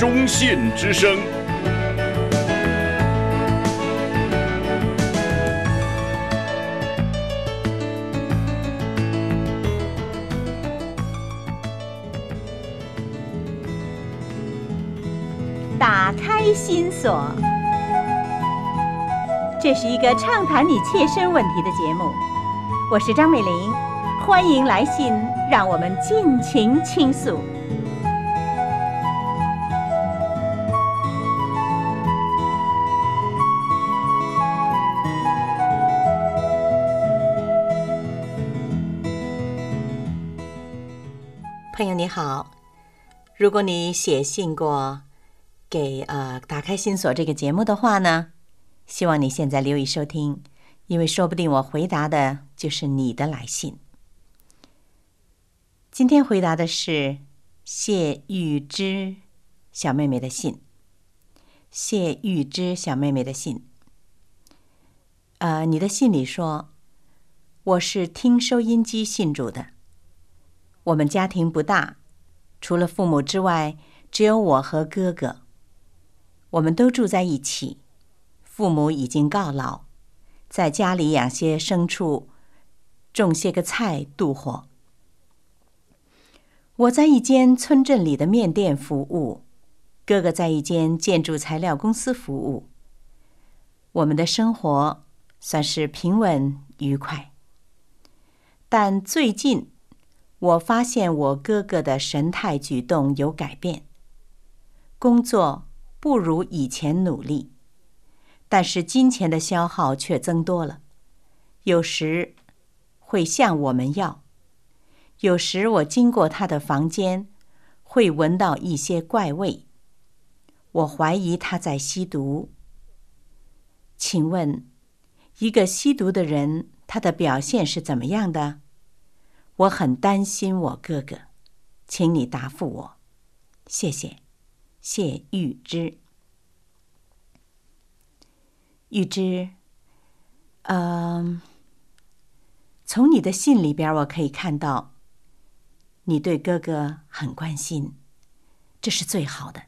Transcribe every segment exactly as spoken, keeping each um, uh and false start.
中信之声。 打开心锁，这是一个畅谈你切身问题的节目。我是张美玲，欢迎来信，让我们尽情倾诉。 朋友你好，如果你写信过给呃打开心锁这个节目的话呢，希望你现在留意收听，因为说不定我回答的就是你的来信。今天回答的是谢玉芝小妹妹的信。谢玉芝小妹妹的信，呃，你的信里说，我是听收音机信主的。我们家庭不大，除了父母之外，只有我和哥哥。我们都住在一起，父母已经告老，在家里养些牲畜，种些个菜度活。我在一间村镇里的面店服务，哥哥在一间建筑材料公司服务。我们的生活算是平稳愉快。但最近我发现我哥哥的神态举动有改变，工作不如以前努力，但是金钱的消耗却增多了。有时会向我们要，有时我经过他的房间，会闻到一些怪味。我怀疑他在吸毒。请问，一个吸毒的人，他的表现是怎么样的？我很担心我哥哥，请你答复我，谢谢。谢玉芝。玉芝，嗯，从你的信里边我可以看到，你对哥哥很关心，这是最好的。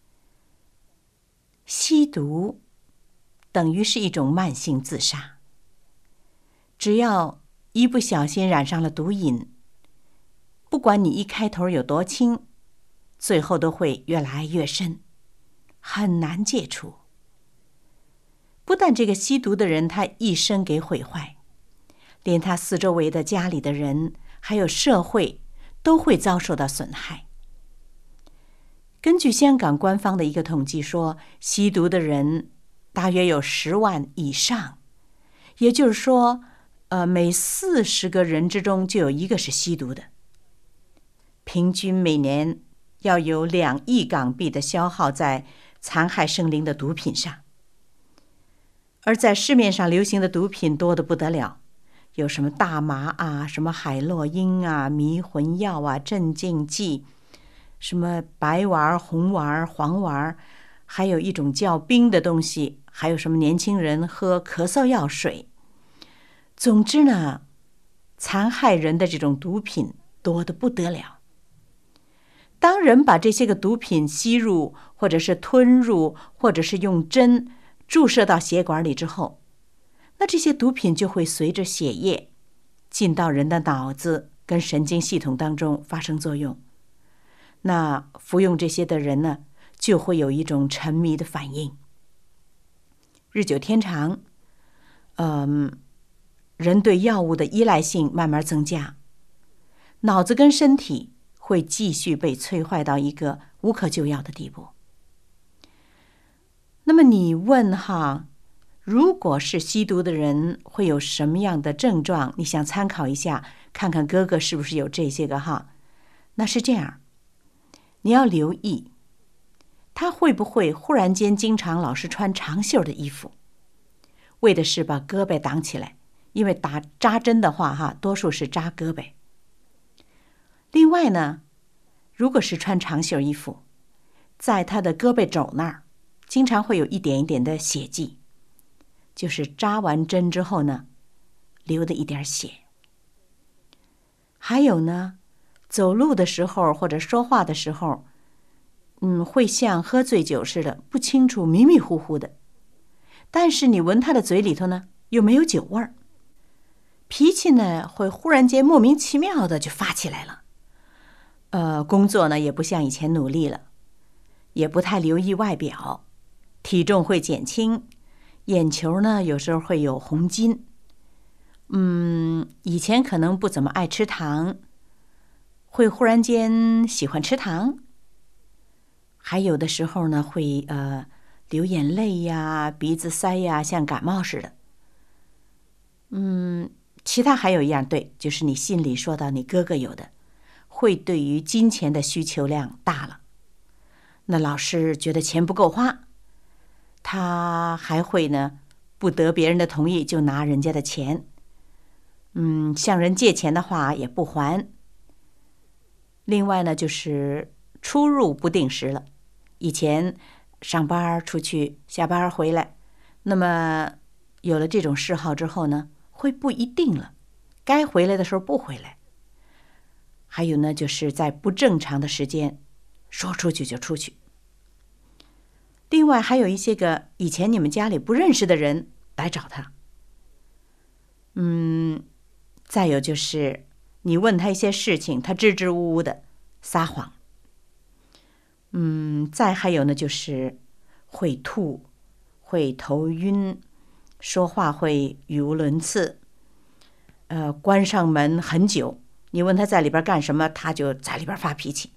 吸毒等于是一种慢性自杀，只要一不小心染上了毒瘾，不管你一开头有多轻，最后都会越来越深，很难戒除。不但这个吸毒的人他一生给毁坏，连他四周围的家里的人还有社会都会遭受到损害。根据香港官方的一个统计说，吸毒的人大约有十万以上，也就是说呃，每四十个人之中就有一个是吸毒的。平均每年要有两亿港币的消耗在残害生灵的毒品上。而在市面上流行的毒品多得不得了，有什么大麻啊，什么海洛因啊，迷魂药啊，镇静剂，什么白丸、红丸、黄丸，还有一种叫冰的东西，还有什么年轻人喝咳嗽药水。总之呢，残害人的这种毒品多得不得了。当人把这些个毒品吸入，或者是吞入，或者是用针注射到血管里之后，那这些毒品就会随着血液进到人的脑子跟神经系统当中发生作用。那服用这些的人呢，就会有一种沉迷的反应。日久天长，嗯，人对药物的依赖性慢慢增加，脑子跟身体会继续被摧坏到一个无可救药的地步。那么你问哈，如果是吸毒的人会有什么样的症状？你想参考一下，看看哥哥是不是有这些个哈？那是这样，你要留意，他会不会忽然间经常老是穿长袖的衣服，为的是把胳膊挡起来，因为打扎针的话哈，多数是扎胳膊。另外呢，如果是穿长袖衣服，在他的胳膊肘那儿经常会有一点一点的血迹，就是扎完针之后呢流的一点血。还有呢，走路的时候或者说话的时候， 嗯，会像喝醉酒似的，不清楚，迷迷糊糊的。但是你闻他的嘴里头呢，又没有酒味儿。脾气呢，会忽然间莫名其妙的就发起来了。呃，工作呢也不像以前努力了，也不太留意外表，体重会减轻，眼球呢有时候会有红筋。嗯，以前可能不怎么爱吃糖，会忽然间喜欢吃糖。还有的时候呢，会呃流眼泪呀，鼻子塞呀，像感冒似的。嗯，其他还有一样，对，就是你信里说到你哥哥有的，会对于金钱的需求量大了。那老是觉得钱不够花，他还会呢，不得别人的同意就拿人家的钱。嗯，向人借钱的话也不还。另外呢，就是出入不定时了。以前上班出去，下班回来，那么有了这种嗜好之后呢，会不一定了，该回来的时候不回来。还有呢，就是在不正常的时间，说出去就出去。另外还有一些个以前你们家里不认识的人来找他。嗯，再有就是你问他一些事情，他支支吾吾的撒谎。嗯，再还有呢，就是会吐，会头晕，说话会语无伦次。呃，关上门很久，你问他在里边干什么，他就在里边发脾气。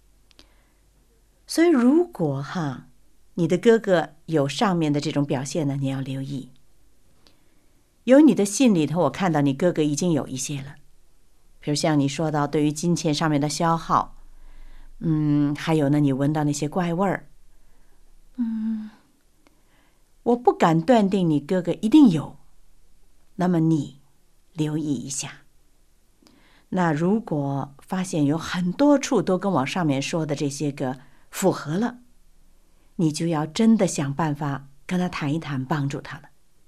所以如果哈，你的哥哥有上面的这种表现呢，你要留意。有你的信里头，我看到你哥哥已经有一些了，比如像你说到对于金钱上面的消耗，嗯，还有呢，你闻到那些怪味儿，嗯，我不敢断定你哥哥一定有，那么你留意一下。那如果发现有很多处都跟我上面说的这些个符合了，你就要真的想办法跟他谈一谈，帮助他了。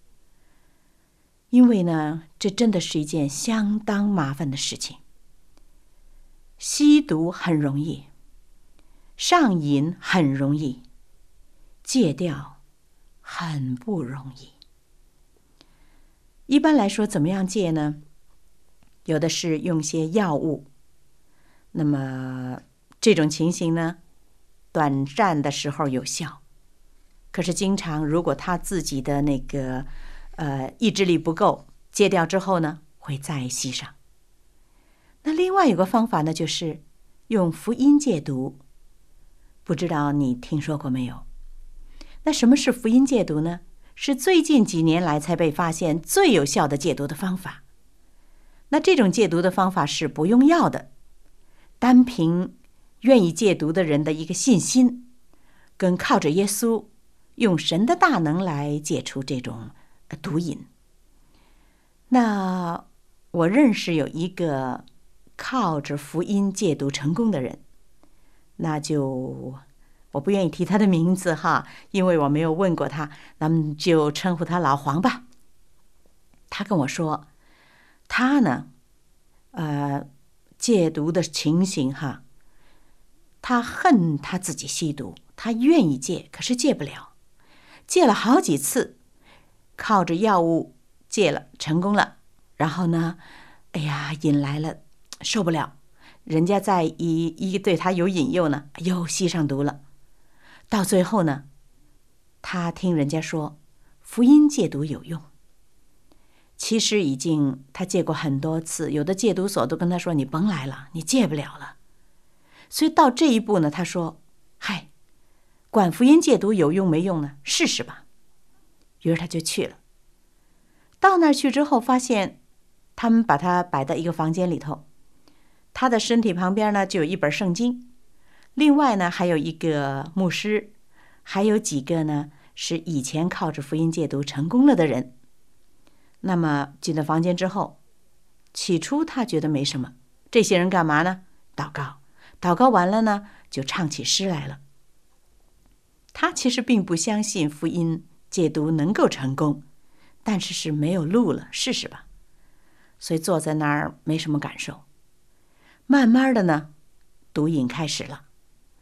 因为呢，这真的是一件相当麻烦的事情。吸毒很容易，上瘾很容易，戒掉很不容易。一般来说，怎么样戒呢？有的是用些药物，那么这种情形呢，短暂的时候有效，可是经常如果他自己的那个呃意志力不够，戒掉之后呢，会再吸上。那另外有个方法呢，就是用福音戒毒，不知道你听说过没有？那什么是福音戒毒呢？是最近几年来才被发现最有效的戒毒的方法。那这种戒毒的方法是不用药的，单凭愿意戒毒的人的一个信心，跟靠着耶稣用神的大能来解除这种毒瘾。那我认识有一个靠着福音戒毒成功的人，那就我不愿意提他的名字哈，因为我没有问过他，咱们就称呼他老黄吧。他跟我说，他呢，呃，戒毒的情形哈，他恨他自己吸毒，他愿意戒，可是戒不了，戒了好几次，靠着药物戒了，成功了，然后呢，哎呀，瘾来了，受不了，人家再一一对他有引诱呢，又吸上毒了。到最后呢，他听人家说福音戒毒有用，其实已经他戒过很多次，有的戒毒所都跟他说你甭来了，你戒不了了。所以到这一步呢，他说嗨，管福音戒毒有用没用呢，试试吧。于是他就去了。到那儿去之后，发现他们把他摆到一个房间里头，他的身体旁边呢就有一本圣经，另外呢还有一个牧师，还有几个呢是以前靠着福音戒毒成功了的人。那么进到房间之后，起初他觉得没什么，这些人干嘛呢？祷告，祷告完了呢就唱起诗来了。他其实并不相信福音戒毒能够成功，但是是没有路了，试试吧。所以坐在那儿没什么感受。慢慢的呢，毒瘾开始了。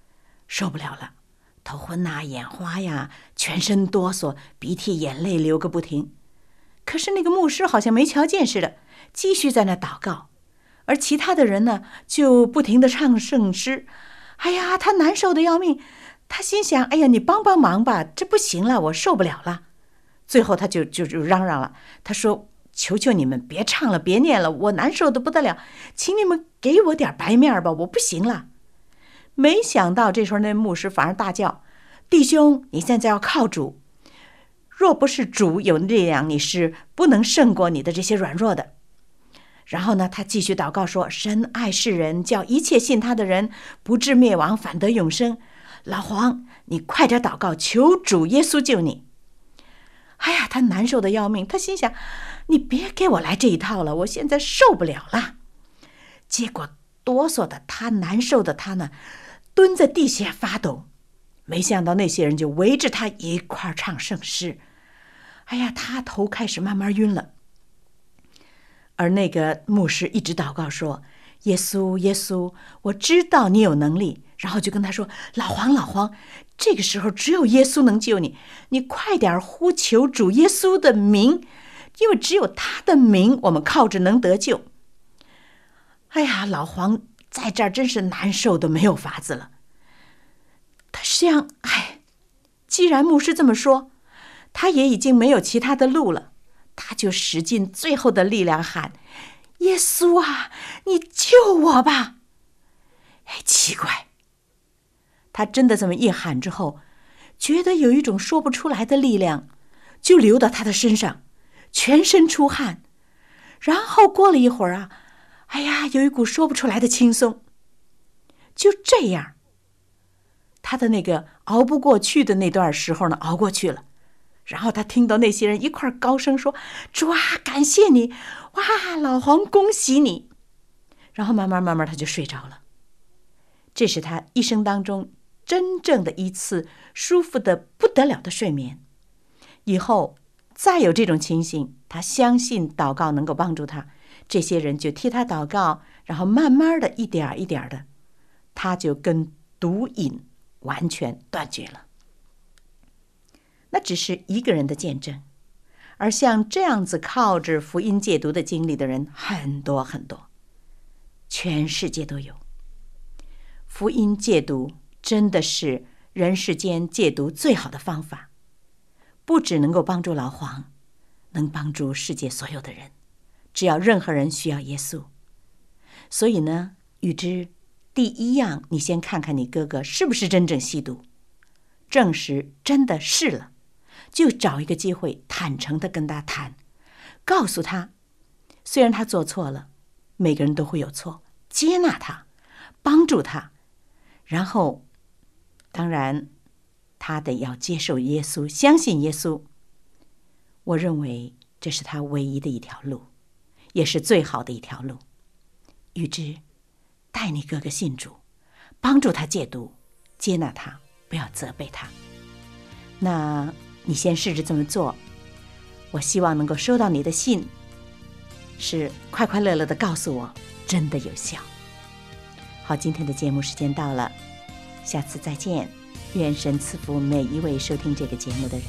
受不了了，头昏呐、眼花呀，全身哆嗦，鼻涕眼泪流个不停。可是那个牧师好像没瞧见似的，继续在那祷告，而其他的人呢，就不停地唱圣诗。哎呀，他难受的要命，他心想，哎呀，你帮帮忙吧，这不行了，我受不了了。最后他就就就嚷嚷了，他说，求求你们别唱了，别念了，我难受的不得了，请你们给我点白面吧，我不行了。没想到这时候那牧师反而大叫，弟兄，你现在要靠主，若不是主有力量，你是不能胜过你的这些软弱的。然后呢，他继续祷告说，神爱世人，叫一切信他的人不至灭亡，反得永生。老黄，你快点祷告，求主耶稣救你。哎呀，他难受的要命，他心想，你别给我来这一套了，我现在受不了了。结果哆嗦的他，难受的他呢，蹲在地下发抖。没想到那些人就围着他一块唱圣诗。哎呀，他头开始慢慢晕了。而那个牧师一直祷告说，耶稣耶稣，我知道你有能力。然后就跟他说，老黄老黄，这个时候只有耶稣能救你，你快点呼求主耶稣的名，因为只有他的名我们靠着能得救。哎呀，老黄在这儿真是难受的没有法子了。他想，哎，既然牧师这么说，他也已经没有其他的路了，他就使尽最后的力量喊，耶稣啊，你救我吧。哎，奇怪，他真的这么一喊之后，觉得有一种说不出来的力量就流到他的身上，全身出汗。然后过了一会儿啊，哎呀，有一股说不出来的轻松。就这样，他的那个熬不过去的那段时候呢，熬过去了。然后他听到那些人一块高声说，主啊，感谢你，哇，老黄恭喜你。然后慢慢慢慢他就睡着了。这是他一生当中真正的一次舒服的不得了的睡眠。以后再有这种情形，他相信祷告能够帮助他，这些人就替他祷告，然后慢慢的一点一点的，他就跟毒瘾完全断绝了。那只是一个人的见证，而像这样子靠着福音戒毒的经历的人很多很多，全世界都有。福音戒毒真的是人世间戒毒最好的方法，不只能够帮助老黄，能帮助世界所有的人，只要任何人需要耶稣。所以呢，玉芝，第一样，你先看看你哥哥是不是真正吸毒，证实真的是了，就找一个机会坦诚地跟他谈，告诉他，虽然他做错了，每个人都会有错，接纳他，帮助他。然后当然他得要接受耶稣，相信耶稣。我认为这是他唯一的一条路，也是最好的一条路。玉芝，带你哥哥信主，帮助他戒毒，接纳他，不要责备他。那你先试着这么做，我希望能够收到你的信，是快快乐乐的告诉我真的有效。好，今天的节目时间到了，下次再见。愿神赐福每一位收听这个节目的人。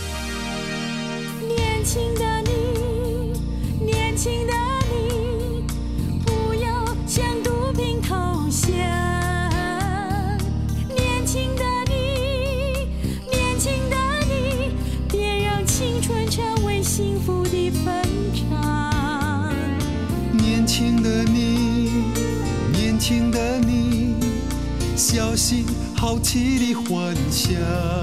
年轻的你，年轻的你，不要向毒品投降。年轻的你，年轻的你，别让青春成为幸福的坟场。 年轻的你，年轻的你，小心好奇的幻想。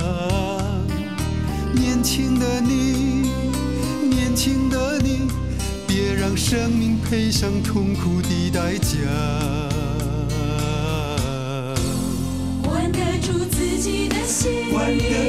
年轻的你，年轻的你，别让生命赔上痛苦的代价。 管得住自己的心， 管得